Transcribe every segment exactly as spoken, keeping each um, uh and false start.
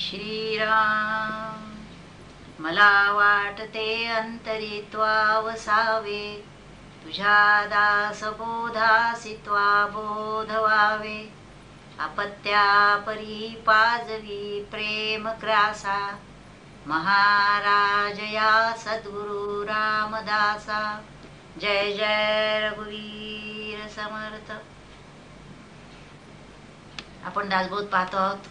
श्रीराम मला वाटते अंतरी त्वा वसावे, तुझ्या दास बोधासी त्वा बोध व्हावे. अपत्या परी पाजवी प्रेम ग्रासा, महाराज या सद्गुरु रामदासा. जय जय रघुवीर समर्थ. आपण दासबोध पाहतो आहोत.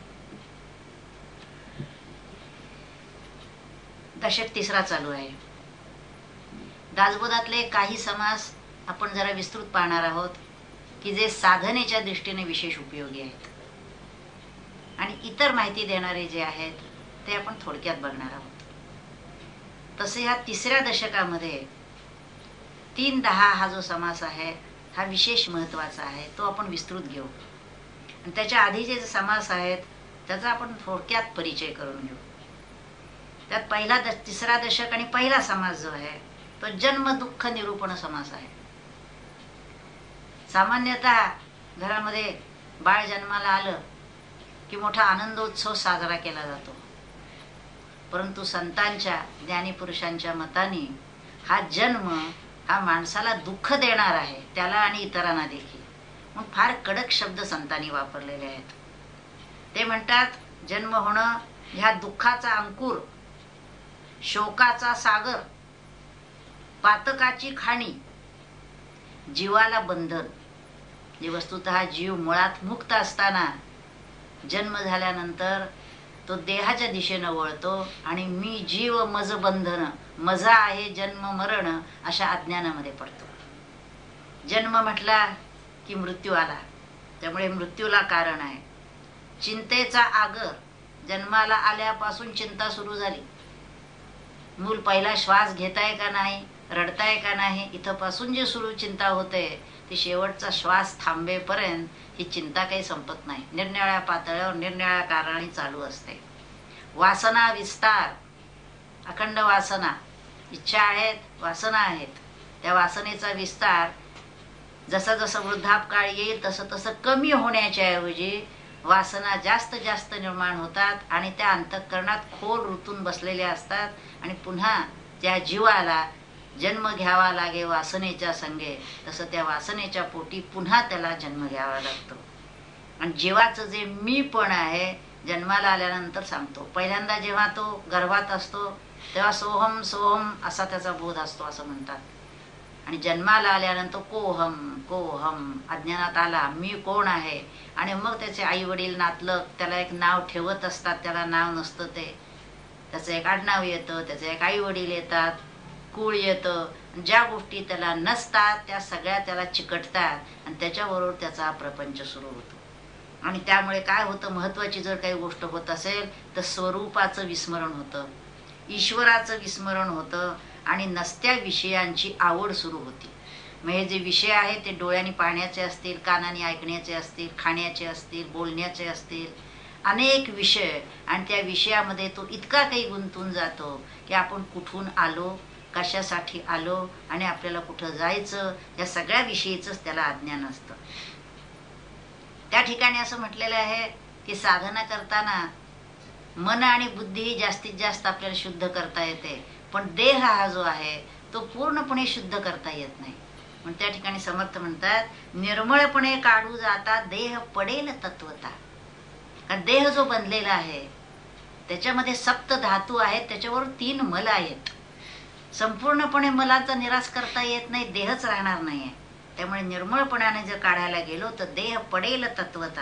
दशक तिसरा चालू आहे. दासबोधातले काही समास आपण जरा विस्तृत पाहणार आहोत की जे साधनेच्या दृष्टीने विशेष उपयोगी आहेत, आणि इतर माहिती देणारे जे आहेत ते आपण थोडक्यात बघणार आहोत. तसे ह्या तिसऱ्या दशकामध्ये तीन दहा हा जो समास आहे हा विशेष महत्वाचा आहे, तो आपण विस्तृत घेऊ. आणि त्याच्या आधीचे जे समास आहेत त्याचा आपण थोडक्यात परिचय करून घेऊ. त्यात पहिला द तिसरा दशक आणि पहिला समास जो आहे तो जन्म दुःख निरूपण समास आहे. सामान्यतः घरामध्ये बाळ जन्माला आलं की मोठा आनंदोत्सव साजरा केला जातो, परंतु संतांच्या ज्ञानी पुरुषांच्या मताने हा जन्म हा माणसाला दुःख देणार आहे, त्याला आणि इतरांना देखील. मग फार कडक शब्द संतांनी वापरलेले आहेत. ते म्हणतात जन्म होणं ह्या दुःखाचा अंकुर, शोकाचा सागर, पातकाची खाणी, जीवाला बंधन. जे वस्तुतः जीव मुळात मुक्त असताना जन्म झाल्यानंतर तो देहाच्या दिशेनं वळतो आणि मी जीव मज बंधन, मजा आहे जन्म मरण अशा अज्ञानामध्ये पडतो. जन्म म्हटला की मृत्यू आला, त्यामुळे मृत्यूला कारण आहे. चिंतेचा आगर, जन्माला आल्यापासून चिंता सुरू झाली. मूल पहिला श्वास घेताय का नाही, रडताय का नाही, इथपासून जे सुरू चिंता होते ती शेवटचा श्वास थांबेपर्यंत ही चिंता काही संपत नाही. निरनिराळ्या पातळ्यावर निरनिराळ्या कारणाने चालू असते. वासना विस्तार, अखंड वासना, इच्छा आहेत, वासना आहेत. त्या वासनेचा विस्तार जसं जसं वृद्धापकाळ येईल तसं तसं कमी होण्याच्या ऐवजी वासना जास्त जास्त निर्माण होतात आणि त्या अंतःकरणात खोल रुतून बसलेल्या असतात. आणि पुन्हा त्या जीवाला जन्म घ्यावा लागे वासनेच्या संगे, तसं त्या वासनेच्या पोटी पुन्हा त्याला जन्म घ्यावा लागतो. आणि जीवाचं जे मी पण आहे जन्माला आल्यानंतर सांगतो. पहिल्यांदा जेव्हा तो गर्भात असतो तेव्हा सोहम सोहम असा त्याचा बोध असतो असं म्हणतात. आणि जन्माला आल्यानंतर कोहम कोहम अज्ञानात आला मी कोण आहे. आणि मग त्याचे आई वडील नातलग त्याला एक नाव ठेवत असतात, त्याला नाव नसतं, ते त्याचं एक आडनाव येतं, त्याचे एक आई वडील येतात, कुळ येतं. ज्या गोष्टी त्याला नसतात त्या सगळ्या त्याला चिकटतात आणि त्याच्याबरोबर त्याचा प्रपंच सुरू होतो. आणि त्यामुळे काय होतं, महत्वाची जर काही गोष्ट होत असेल तर स्वरूपाचं विस्मरण होतं, ईश्वराचं विस्मरण होतं आणि नसत्या विषयांची आवड सुरू होती. मग हे जे विषय आहेत ते डोळ्यांनी पाहण्याचे असतील, कानाने ऐकण्याचे असतील, खाण्याचे असतील, बोलण्याचे असतील, अनेक विषय. आणि त्या विषयामध्ये तो इतका काही गुंतून जातो की आपण कुठून आलो, कशासाठी आलो आणि आपल्याला कुठं जायचं या सगळ्या विषयीचंच त्याला अज्ञान असतं. त्या ठिकाणी असं म्हटलेलं आहे की साधना करताना मन आणि बुद्धी ही जास्तीत जास्त आपल्याला शुद्ध करता येते, पण देह हा जो आहे तो पूर्णपणे शुद्ध करता येत नाही. पण त्या ठिकाणी समर्थ म्हणतात निर्मळपणे काढू जाता देह पडेल तत्वता. कारण देह जो बनलेला आहे त्याच्यामध्ये सप्त धातू आहेत, त्याच्यावर तीन मल आहेत. संपूर्णपणे मलाचा निराश करता येत नाही, देहच राहणार नाहीये. त्यामुळे निर्मळपणाने जर काढायला गेलो तर देह पडेल तत्वता.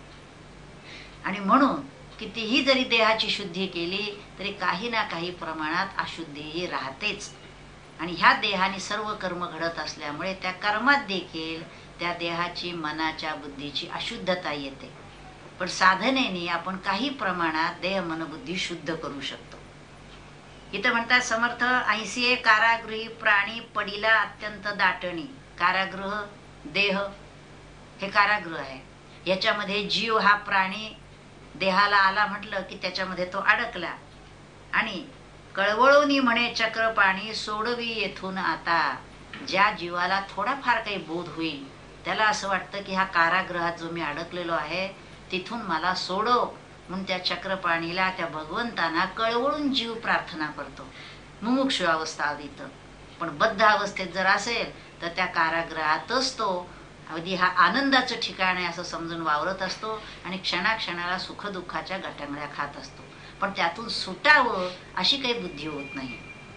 आणि म्हणून कितीही जरी देहाची शुद्धी केली तरी काही ना काही प्रमाणात अशुद्धीही राहतेच. आणि ह्या देहाने सर्व कर्म घडत असल्यामुळे त्या कर्मात देखील त्या देहाची, मनाच्या, बुद्धीची अशुद्धता येते. पण साधनेने आपण काही प्रमाणात देह मन बुद्धी शुद्ध करू शकतो. इथं म्हणतात समर्थ ऐंशी कारागृही प्राणी पडिला अत्यंत दाटणी. कारागृह देह हे कारागृह आहे. याच्यामध्ये जीव हा प्राणी देहाला आला म्हटलं की त्याच्यामध्ये तो अडकला. आणि कळवळूनी म्हणे चक्र पाणी सोडवी येथून आता. ज्या जीवाला थोडाफार काही बोध होईल त्याला असं वाटतं की ह्या कारागृहात जो मी अडकलेलो आहे तिथून मला सोडव. म्हणून त्या चक्रपाणीला, त्या भगवंतांना कळवळून जीव प्रार्थना करतो मुमुक्षु अवस्था आधीत. पण बद्ध अवस्थेत जर असेल तर त्या कारागृहातच तो अगदी हा आनंदाचं ठिकाण आहे असं समजून वावरत असतो आणि क्षणाक्षणाला सुखदुःखाच्या गटांगळ्या खात असतो. पण त्यातून सुटावं अशी काही बुद्धी होत नाही.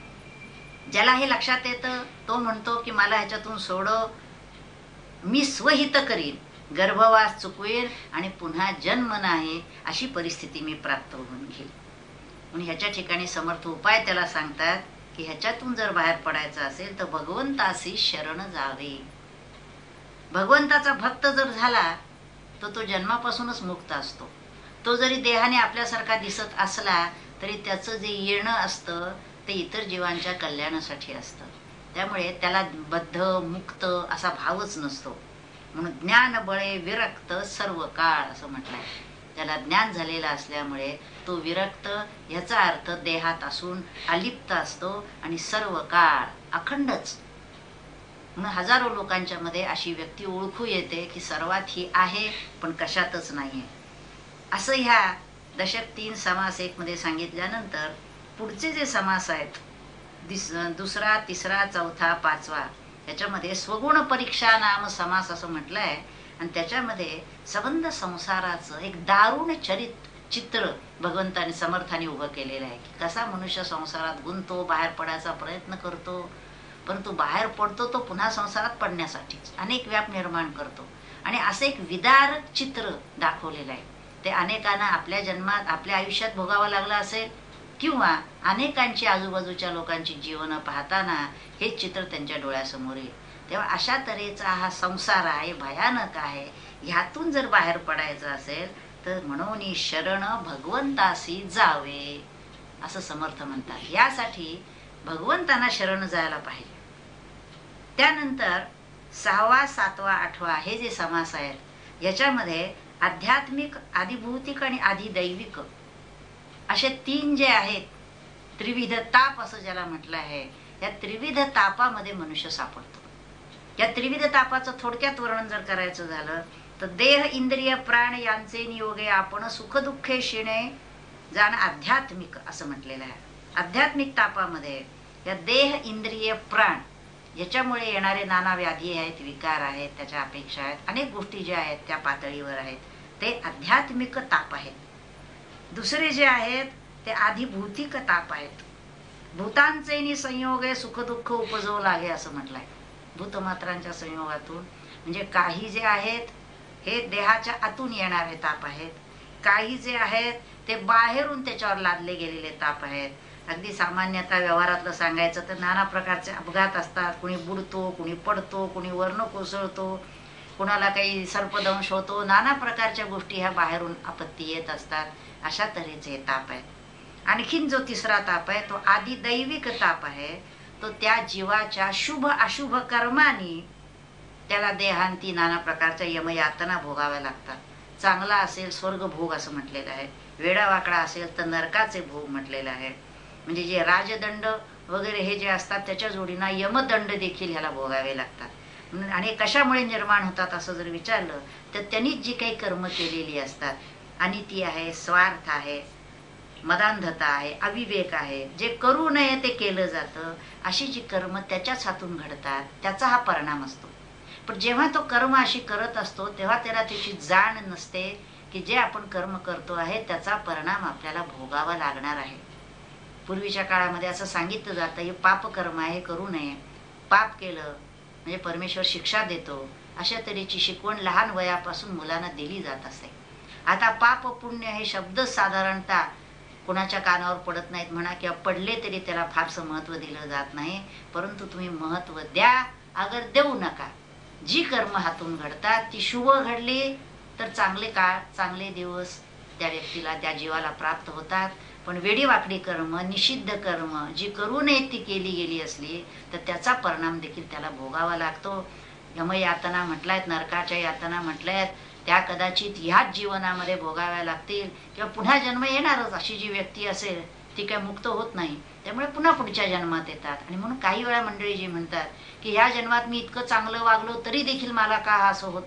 ज्याला हे लक्षात येतं तो म्हणतो की मला ह्याच्यातून सोडव, मी स्वहित करीन, गर्भवास चुकवेल आणि पुन्हा जन्म नाही अशी परिस्थिती मी प्राप्त होऊन घेईल. म्हणून ह्याच्या ठिकाणी समर्थ उपाय त्याला सांगतात की ह्याच्यातून जर बाहेर पडायचं असेल तर भगवंतासी शरण जावे. भगवंताचा भक्त जर झाला तर तो जन्मापासूनच मुक्त असतो. तो जरी देहाने आपल्यासारखा दिसत असला तरी त्याचं जे येणं असतं ते इतर जीवांच्या कल्याणासाठी असतं. त्यामुळे त्याला बद्ध मुक्त असा भावच नसतो. म्हणून ज्ञान बळे विरक्त सर्व काळ असं म्हटलंय. त्याला ज्ञान झालेलं असल्यामुळे तो विरक्त ह्याचा अर्थ देहात असून अलिप्त असतो आणि सर्व काळ अखंडच. म्हणून हजारो लोकांच्या मध्ये अशी व्यक्ती ओळखू येते की सर्वात ही आहे पण कशातच नाहीये. असं ह्या दशक तीन समास एक मध्ये सांगितल्यानंतर पुढचे जे समास आहेत दुसरा, तिसरा, चौथा, पाचवा याच्यामध्ये स्वगुण परीक्षा नाम समास असं म्हटलंय. आणि त्याच्यामध्ये संबंध संसाराचं एक दारुण चरित चित्र भगवंताने समर्थाने उभं केलेलं आहे की कसा मनुष्य संसारात गुंतो, बाहेर पडायचा प्रयत्न करतो, परंतु बाहेर पडतो तो पुन्हा संसारात पडण्यासाठीच अनेक व्याप निर्माण करतो. आणि असं एक विदारक चित्र दाखवलेलं आहे. ते अनेकांना आपल्या जन्मात आपल्या आयुष्यात भोगावं लागलं असेल किंवा अनेकांची आजूबाजूच्या लोकांची जीवन पाहताना हे चित्र त्यांच्या डोळ्यासमोर येईल. तेव्हा अशा तऱ्हेचा हा संसार आहे, भयानक आहे. ह्यातून जर बाहेर पडायचं असेल तर म्हणून शरण भगवंतासी जावे असं समर्थ म्हणतात. यासाठी भगवंतांना शरण जायला पाहिजे. त्यानंतर सहावा, सातवा, आठवा हे जे समास आहेत याच्यामध्ये आध्यात्मिक, आधिभौतिक आणि आधिदैविक असे तीन जे आहेत, त्रिविध ताप असं ज्याला म्हटलं आहे, या त्रिविध तापामध्ये मनुष्य सापडतो. या त्रिविध तापाचं थोडक्यात वर्णन जर करायचं झालं तर देह, इंद्रिय, प्राण यांचे नियोगे आपण सुखदुःखे शिणे जाण आध्यात्मिक असं म्हटलेलं आहे. आध्यात्मिक तापामध्ये या देह, इंद्रिय, प्राण याच्यामुळे येणारे नाना व्याधी आहेत, विकार आहेत, त्याच्या अपेक्षा आहेत, अनेक गोष्टी ज्या आहेत त्या पातळीवर आहेत, ते आध्यात्मिक ताप आहेत. दुसरे जे आहेत ते आधिभौतिक ताप आहेत. भूतांचे संयोगे सुखदुःख उपजवू लागे असं म्हटलंय. भूतमात्रांच्या संयोगातून म्हणजे काही जे आहेत हे देहाच्या आतून येणारे ताप आहेत, काही जे आहेत ते बाहेरून त्याच्यावर लादले गेलेले ताप आहेत. अगदी सामान्यतः व्यवहारातलं सांगायचं तर नाना प्रकारचे अपघात असतात. कुणी बुडतो, कुणी पडतो, कुणी वर्ण कोसळतो, कुणाला काही सर्पदंश होतो, नाना प्रकारच्या गोष्टी ह्या बाहेरून आपत्ती येत असतात. अशा तऱ्हेचे हे ताप आहेत. आणखीन जो तिसरा ताप आहे तो आधिदैविक ताप आहे. तो त्या जीवाच्या शुभ अशुभ कर्मानी त्याला देहांती नाना प्रकारच्या यमयातना भोगाव्या लागतात. चांगला असेल स्वर्ग भोग असं म्हटलेलं आहे, वेडावाकडा असेल तर नरकाचे भोग म्हटलेलं आहे. म्हणजे जे राजदंड वगैरे हे जे असतात त्याच्या जोडीना यमदंड देखील ह्याला भोगावे लागतात. आणि कशामुळे निर्माण होतात असं जर विचारलं तर त्यांनीच जी काही कर्म केलेली असतात, आणि ती आहे स्वार्थ आहे, मदांधता आहे, अविवेक आहे, जे करू नये ते केलं जातं, अशी जी कर्म त्याच्याच हातून घडतात त्याचा हा परिणाम असतो. पण जेव्हा तो कर्म अशी करत असतो तेव्हा त्याला त्याची जाण नसते की जे आपण कर्म करतो आहे त्याचा परिणाम आपल्याला भोगावा लागणार आहे. पूर्वीच्या काळामध्ये असं सांगितलं जातं हे पाप कर्म आहे, करू नये, पाप केलं म्हणजे परमेश्वर शिक्षा देतो, अशा तऱ्हेची शिकवण लहान वयापासून मुलांना दिली जात असे. आता पाप पुण्य हे शब्द साधारणतः कोणाच्या कानावर पडत नाहीत म्हणा, किंवा पडले तरी त्याला फारसं महत्व दिलं जात नाही. परंतु तुम्ही महत्व द्या अगर देऊ नका. जी कर्म हातून घडतात ती शुभ घडली तर चांगले काळ, चांगले दिवस त्या व्यक्तीला, त्या जीवाला प्राप्त होतात. पण वेडी वाकडी कर्म, निषिद्ध कर्म जी करू नये ती केली गेली असली तर त्याचा परिणाम देखील त्याला भोगावा लागतो. यमयातना म्हटल्यात, नरकाच्या यातना म्हटल्यात, त्या कदाचित ह्याच जीवनामध्ये भोगाव्या लागतील किंवा पुन्हा जन्म येणारच. अशी जी व्यक्ती असेल ती काय मुक्त होत नाही, त्यामुळे पुन्हा पुढच्या जन्मात येतात. आणि म्हणून काही वेळा मंडळी जी म्हणतात की ह्या जन्मात मी इतकं चांगलं वागलो तरी देखील मला का असं होत आहे,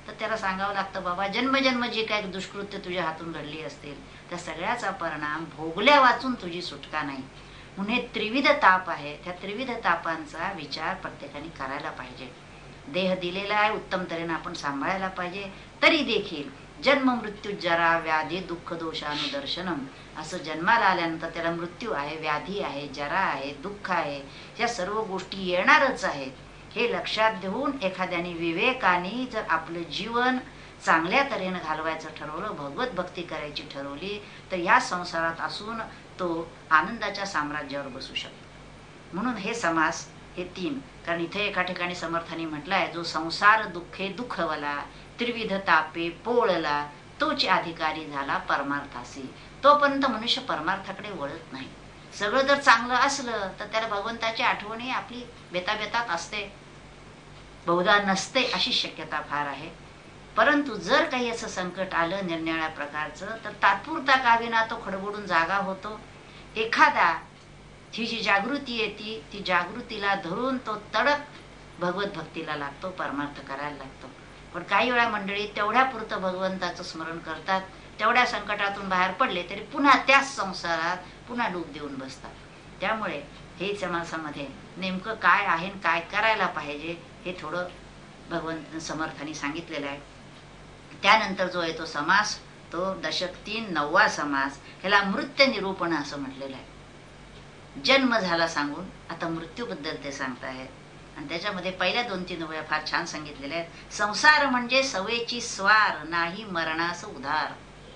तर त्याला सांगावं लागतं, बाबा जन्मजन्म जी काही दुष्कृत्य तुझ्या हातून घडली असतील त्या सगळ्याचा परिणाम भोगल्या वाचून तुझी सुटका नाही. म्हणून हे त्रिविध ताप आहे. त्या त्रिविध तापांचा विचार प्रत्येकाने करायला पाहिजे. देह दिलेला आहे, उत्तम तऱ्हेने आपण सांभाळायला पाहिजे. तरी देखील जन्म मृत्यू जरा व्याधी दुःख दोषानुदर्शनम, असं जन्माला आल्यानंतर त्याला मृत्यू आहे, व्याधी आहे, जरा आहे, दुःख आहे, या सर्व गोष्टी येणारच आहेत. हे लक्षात घेऊन एखाद्याने विवेकाने जर आपलं जीवन चांगल्या तऱ्हेनं घालवायचं ठरवलं, भगवत भक्ती करायची ठरवली, तर या संसारात असून तो आनंदाच्या साम्राज्यावर बसू शकतो. म्हणून हे समास हे तीन, कारण इथे एका ठिकाणी समर्थांनी म्हटलं आहे, जो संसार दुःखे दुःखवला त्रिविध तापे पोळला तोच अधिकारी झाला परमार्थासी. तोपर्यंत मनुष्य परमार्थाकडे वळत नाही. सगळं जर चांगलं असलं तर त्याला भगवंताची आठवणी आपली बेताबेतात असते, बहुधा नसते अशी शक्यता फार आहे. परंतु जर काही असं संकट आलं निरनिराळ्या प्रकारचं, तर तात्पुरता का विना तो खडबडून जागा होतो. एखादा ही जी जागृती येते ती जागृतीला धरून तो तडक भगवत भक्तीला लागतो, परमार्थ करायला लागतो. पण काही वेळा मंडळी तेवढ्या पुरतं भगवंताचं स्मरण करतात, तेवढ्या संकटातून बाहेर पडले तरी पुन्हा त्याच संसारात पुन्हा डूब देऊन बसतात. त्यामुळे हे समासामध्ये नेमकं काय आहे काय करायला पाहिजे हे थोडं भगवंत समर्थांनी सांगितलेलं आहे. त्यानंतर जो आहे तो समास, तो दशक तीन नववा समास, ह्याला मृत्यू निरूपण असं म्हटलेलं आहे. जन्म झाला सांगून आता मृत्यूबद्दल ते सांगतायत. आणि त्याच्यामध्ये पहिल्या दोन तीन ओव्या फार छान सांगितलेल्या आहेत. संसार म्हणजे सवेची स्वार, नाही मरणास उधार.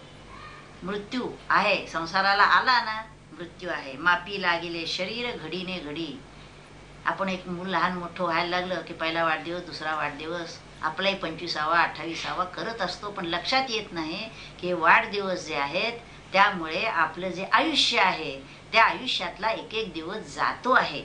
मृत्यू आहे, संसाराला आला ना मृत्यू आहे. मापी लागिले शरीर घडीने घडी. आपण एक मूल लहान मोठं व्हायला लागलं की पहिला वाढदिवस, दुसरा वाढदिवस, आपलाही पंचवीसावा अठ्ठावीसावा करत असतो. पण लक्षात येत नाही की वाढदिवस जे आहेत त्यामुळे आपलं जे आयुष्य आहे त्या आयुष्यातला एक एक दिवस जातो आहे.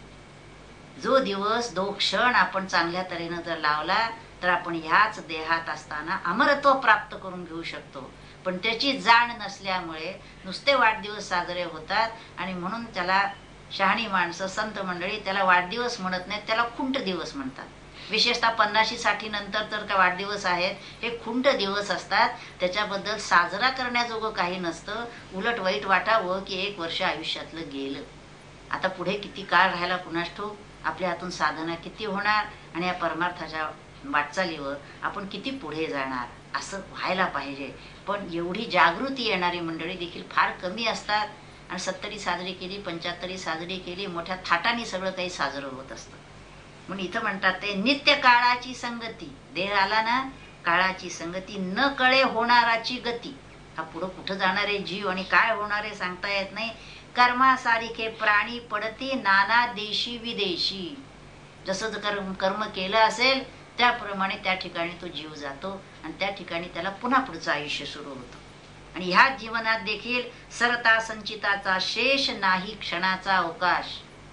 जो दिवस दो क्षण आपण चांगल्या तऱ्हेनं जर लावला तर आपण ह्याच देहात असताना अमरत्व प्राप्त करून घेऊ शकतो. पण त्याची जाण नसल्यामुळे नुसते वाढदिवस साजरे होतात. आणि म्हणून त्याला शहाणी माणसं संत मंडळी त्याला वाढदिवस म्हणत नाहीत, त्याला खुंट दिवस म्हणतात. विशेषतः पन्नाशी साठी नंतर तर का वाढदिवस आहेत हे खुंट दिवस असतात. त्याच्याबद्दल साजरा करण्याजोगं काही नसतं. उलट वाईट वाटावं की एक वर्ष आयुष्यातलं गेलं, आता पुढे किती काळ राहायला कुणास ठाऊक, आपल्या हातून साधना किती होणार आणि या परमार्थाच्या वाटचालीवर आपण किती पुढे जाणार, असं व्हायला पाहिजे. पण एवढी जागृती येणारी मंडळी देखील फार कमी असतात. आणि सत्तरी साजरी केली, पंच्याहत्तरी साजरी केली, मोठ्या थाटाने सगळं काही साजरं होत असतं. म्हणून इथं म्हणतात ते नित्य काळाची संगती. देह आला ना काळाची संगती, न कळे होणाराची गती. हा पुढं कुठं जाणारे जीव आणि काय होणारे सांगता येत नाही. कर्मासारिखे प्राणी पडती नाना देशी विदेशी. जसं कर्म कर्म केलं असेल त्याप्रमाणे त्या ठिकाणी तो जीव जातो आणि त्या ठिकाणी त्याला पुन्हा पुढचं आयुष्य सुरू होतं. आणि ह्या जीवनात देखील सरता संचिताचा शेष नाही क्षणाचा अवकाश.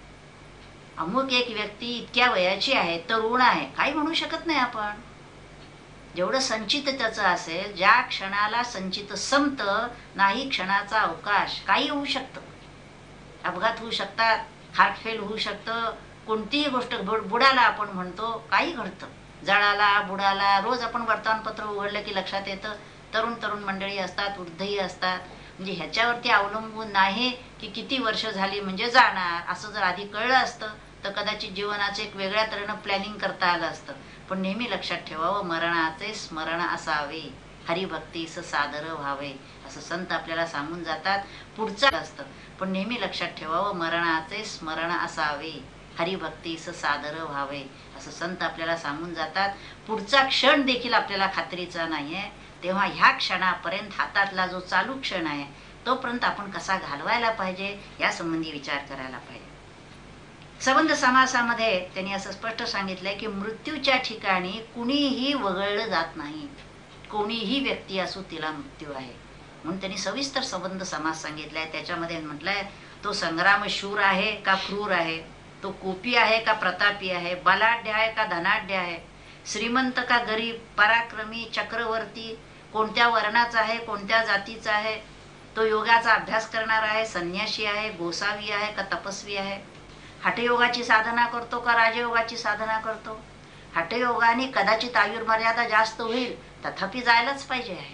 अमुक एक व्यक्ती इतक्या वयाची आहे, तरुण आहे, काही म्हणू शकत नाही आपण. जेवढं संचित त्याचं असेल, ज्या क्षणाला संचित संपत नाही क्षणाचा अवकाश. काही होऊ शकतं, अपघात होऊ शकतात, हार्ट फेल होऊ शकतं, कोणतीही गोष्ट, बुडाला आपण म्हणतो, काही घडतं. जळाला बुडाला रोज आपण वर्तमानपत्र उघडलं की लक्षात येतं. तरुण तरुण मंडळी असतात, वृद्धही असतात. म्हणजे ह्याच्यावरती अवलंबून नाही की किती वर्ष झाली म्हणजे जाणार. असं जर आधी कळलं असतं तर कदाचित जीवनाचं एक वेगळ्या तऱ्हेनं प्लॅनिंग करता आलं असतं. पण नेहमी लक्षात ठेवावं, मरणाचे स्मरण असावे, हरिभक्तीस सादर व्हावे, असं संत आपल्याला सांगून जातात. पुढचं असतं पण नेहमी लक्षात ठेवावं, मरणाचे स्मरण असावे, हरिभक्तीस सादर व्हावे, असं संत आपल्याला सांगून जातात. पुढचा क्षण देखील आपल्याला खात्रीचा नाहीये. तेव्हा ह्या क्षणापर्यंत हातातला जो चालू क्षण आहे तोपर्यंत आपण कसा घालवायला पाहिजे या संबंधी विचार करायला पाहिजे. संबंध समासामध्ये त्यांनी असं स्पष्ट सांगितलंय की मृत्यूच्या ठिकाणी कुणीही वगळलं जात नाही. कोणीही व्यक्ती असो तिला मृत्यू आहे. म्हणून त्यांनी सविस्तर संबंध समास सांगितलाय. त्याच्यामध्ये म्हटलंय तो संग्राम शूर आहे का क्रूर आहे, तो कोपी आहे का प्रतापी आहे, बलाढ्य आहे का धनाढ्य आहे, श्रीमंत का गरीब, पराक्रमी चक्रवर्ती, कोणत्या वर्णाचा आहे कोणत्या जातीचा आहे, तो योगाचा अभ्यास करणार आहे, संन्यासी आहे, गोसावी आहे का तपस्वी आहे, हठयोगाची साधना करतो का राजयोगाची साधना करतो, हठयोगाने कदाचित आयुर्मर्यादा जास्त होईल, तथापि जायलाच पाहिजे आहे.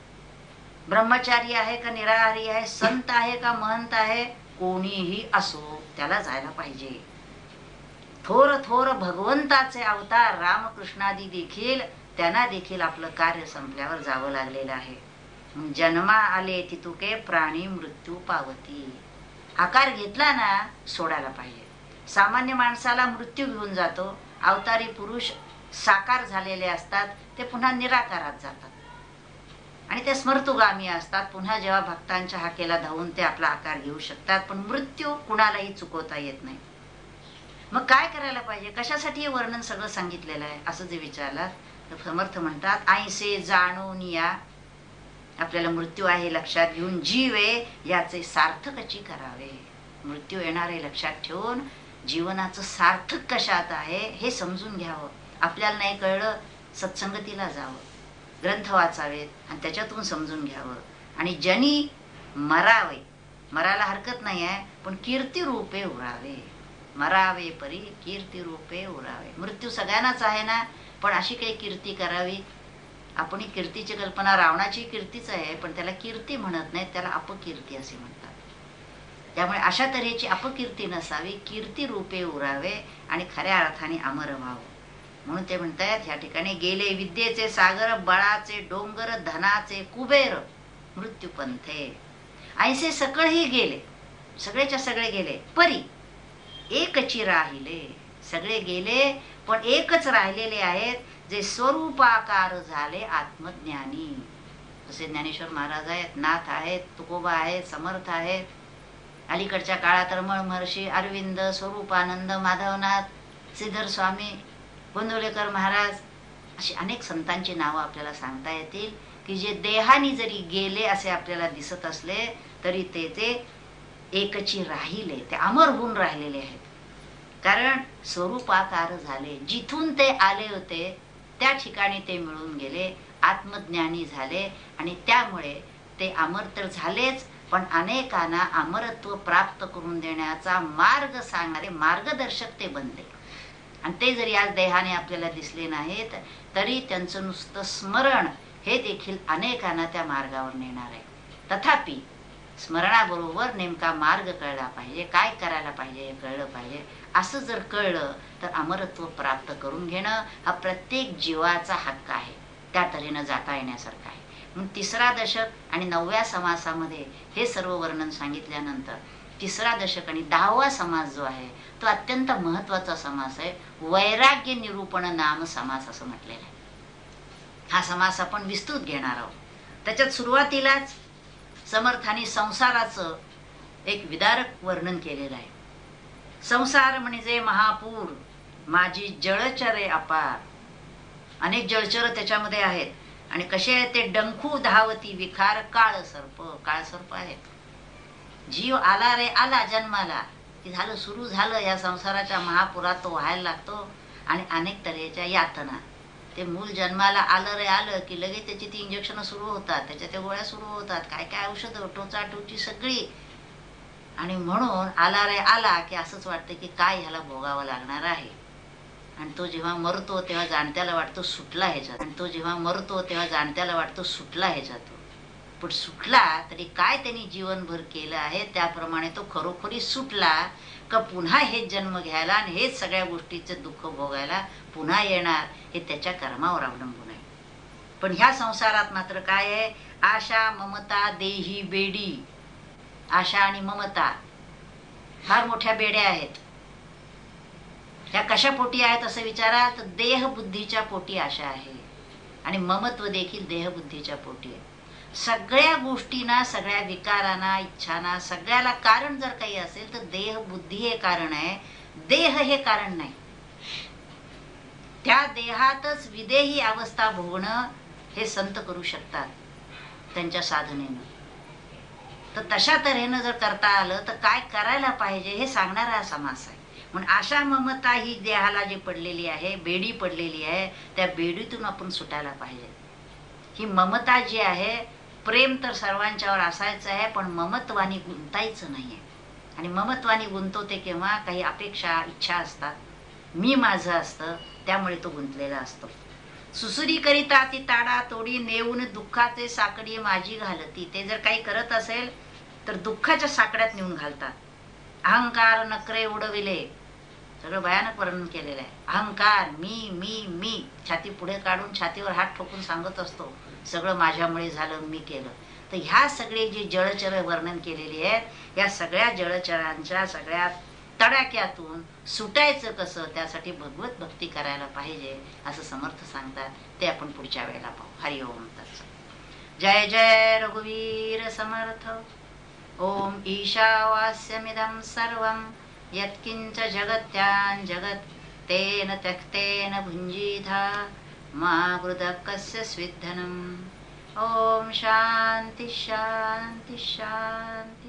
ब्रह्मचारी आहे का निराहारी आहे, संत आहे का महंत आहे, कोणीही असो त्याला जायला पाहिजे. थोर थोर भगवंताचे अवतार रामकृष्णादी देखील त्यांना देखील आपलं कार्य संपल्यावर जावं लागलेलं आहे. जन्मा आले तितुके प्राणी मृत्यू पावती. आकार घेतला ना सोडायला पाहिजे. सामान्य माणसाला मृत्यू घेऊन जातो. अवतारी पुरुष साकार झालेले असतात, ते पुन्हा निराकारात जातात आणि ते स्मर्तुगामी असतात. पुन्हा जेव्हा भक्तांच्या हाकेला धावून ते आपला आकार घेऊ शकतात, पण मृत्यू कुणालाही चुकवता येत नाही. मग काय करायला पाहिजे, कशासाठी हे वर्णन सगळं सांगितलेलं आहे असं जे विचारलं तर समर्थ म्हणतात, ऐसे जाणून या. आपल्याला मृत्यू आहे लक्षात घेऊन जीव आहे याचे सार्थकची करावे. मृत्यू येणारे लक्षात ठेवून जीवनाचं सार्थक कशात आहे हे समजून घ्यावं. आपल्याला नाही कळलं, सत्संगतीला जावं, ग्रंथ वाचावेत आणि त्याच्यातून समजून घ्यावं. आणि जनी मरावे, मरायला हरकत नाही आहे, पण कीर्ती रूपे उरावे. मरावे परी कीर्ती रूपे उरावे. मृत्यू सगळ्यांनाच आहे ना, पण अशी काही कीर्ती करावी. आपण कीर्तीची कल्पना, रावणाची कीर्तीच आहे, पण त्याला कीर्ती म्हणत नाही, त्याला अपकीर्ती असे म्हणतात. त्यामुळे अशा तऱ्हेची अपकीर्ती नसावी, कीर्ती रूपे उरावे आणि खऱ्या अर्थाने अमर व्हावं. म्हणून ते म्हणतात या ठिकाणी, गेले विद्येचे सागर, बळाचे डोंगर, धनाचे कुबेर, मृत्यूपंथे. ऐसे सकळही गेले, सगळेच्या सगळे गेले, परी एकची राहिले. सगळे गेले पण एकच राहिलेले आहेत, जे स्वरूपाकार झाले आत्मज्ञानी. जसे ज्ञानेश्वर महाराज आहेत, नाथ आहेत, तुकोबा आहेत, समर्थ आहेत. अलीकडच्या काळात रमण महर्षी, अरविंद, स्वरूपानंद, माधवनाथ, श्रीधर स्वामी, गोंदवलेकर महाराज, अशी अनेक संतांची नावं आपल्याला सांगता येतील की जे देहानी जरी गेले असे आपल्याला दिसत असले तरी ते ते एकची राहिले, ते अमर होऊन राहिलेले आहेत. कारण स्वरूपाकार झाले, जिथून ते आले होते त्या ठिकाणी ते मिळून गेले, आत्मज्ञानी झाले आणि त्यामुळे ते अमर तर झालेच, पण अनेकांना अमरत्व प्राप्त करून देण्याचा मार्ग सांगणारे मार्गदर्शक ते बनले. आणि ते जरी आज देहाने आपल्याला दिसले नाहीत तरी त्यांचं नुसतं स्मरण हे देखील अनेकांना त्या मार्गावर नेणार आहे. तथापि स्मरणाबरोबर नेमका मार्ग कळला पाहिजे, काय करायला पाहिजे हे कळलं पाहिजे. असं जर कळलं तर अमरत्व प्राप्त करून घेणं हा प्रत्येक जीवाचा हक्क आहे. त्या तऱ्हेनं जाता येण्यासारखं आहे. म्हणून तिसरा दशक आणि नवव्या समासामध्ये हे सर्व वर्णन सांगितल्यानंतर तिसरा दशक आणि दहावा समास जो आहे तो अत्यंत महत्वाचा समास आहे. वैराग्य निरूपण नाम समास असं म्हटलेलं आहे. हा समास आपण विस्तृत घेणार आहोत. त्याच्यात सुरुवातीलाच समर्थाने संसाराचं एक विदारक वर्णन केलेलं आहे. संसार म्हणजे महापूर, माझी जळचरे अपार. अनेक जळचर त्याच्यामध्ये आहेत आणि कसे आहेत ते, डंखू धावती विखार, काळ सर्प. काळ सर्प आहेत. जीव आला रे आला जन्माला की झालं, सुरू झालं या संसाराच्या महापुरात तो व्हायला लागतो आणि अनेक तऱ्हेच्या यातना. ते मूल जन्माला आलं रे आलं की लगेच त्याची ती इंजेक्शन सुरू होतात, त्याच्या त्या गोळ्या सुरू होतात, काय काय औषधं, टोचा टोची सगळी. आणि म्हणून आला रे आला की असंच वाटतं की काय ह्याला भोगावं लागणार आहे. आणि तो जेव्हा मरतो तेव्हा जाणत्याला वाटतो सुटला ह्याच्यात, आणि तो जेव्हा मरतो तेव्हा जाणत्याला वाटतो सुटला ह्याच्यात. पण सुटला तरी काय त्यांनी जीवनभर केलं आहे त्याप्रमाणे तो खरोखरी सुटला का पुन्हा हेच जन्म घ्यायला आणि हेच सगळ्या गोष्टीचं दुःख भोगायला पुन्हा येणार, हे त्याच्या कर्मावर अवलंबून आहे. पण ह्या संसारात मात्र काय आहे, आशा ममता देही बेडी. आशा आणि ममता फार मोठ्या बेड्या आहेत. ह्या कशा पोटी आहेत असं विचारा तर देह बुद्धीच्या पोटी आशा आहे आणि ममत्व देखील देहबुद्धीच्या पोटी आहे. सगळ्या गोष्टींना, सगळ्या विकारांना, इच्छांना, सगळ्याला कारण जर काही असेल तर देह बुद्धी हे कारण आहे, देह हे कारण नाही. त्या देहातच विदेही अवस्था भोगणं हे संत करू शकतात त्यांच्या साधनेनं. तर तशा तऱ्हेनं जर करता आलं तर काय करायला पाहिजे हे सांगणारा हा समास आहे. म्हणून आशा ममता ही देहाला जी पडलेली आहे, बेडी पडलेली आहे, त्या बेडीतून आपण सुटायला पाहिजे. ही ममता जी आहे, प्रेम तर सर्वांच्यावर असायचं आहे पण ममत्वानी गुंतायचं नाहीये. आणि ममत्वानी गुंतवते केव्हा, काही अपेक्षा इच्छा असतात, मी माझं असतं, त्यामुळे तो गुंतलेला असतो. सुसुरी करिता ती ताडा तोडी नेऊन दुःखाचे साकडी माझी घालती. ते जर काही करत असेल तर दुःखाच्या साकड्यात नेऊन घालतात. अहंकार नकरे उडविले, सगळं भयानक वर्णन केलेलं आहे. अहंकार, मी मी मी छाती पुढे काढून छातीवर हात ठोकून सांगत असतो सगळं माझ्यामुळे झालं, मी केलं. तर ह्या सगळे जे जळचर वर्णन केलेली आहेत, या सगळ्या जळचरांच्या सगळ्या तडाक्यातून सुटायचं कसं, त्यासाठी भगवत भक्ती करायला पाहिजे असं समर्थ सांगतात. ते आपण पुढच्या वेळेला पाहू. हरिओम तत्सत. जय जय रघुवीर समर्थ. ओम ईशावास्यमिदं सर्वं यत्किंच जगत्यां जगत् तेन त्यक्तेन भुञ्जीथा मा कृतः कस्य स्विद्धनम्. ओम शांती शांती शांती.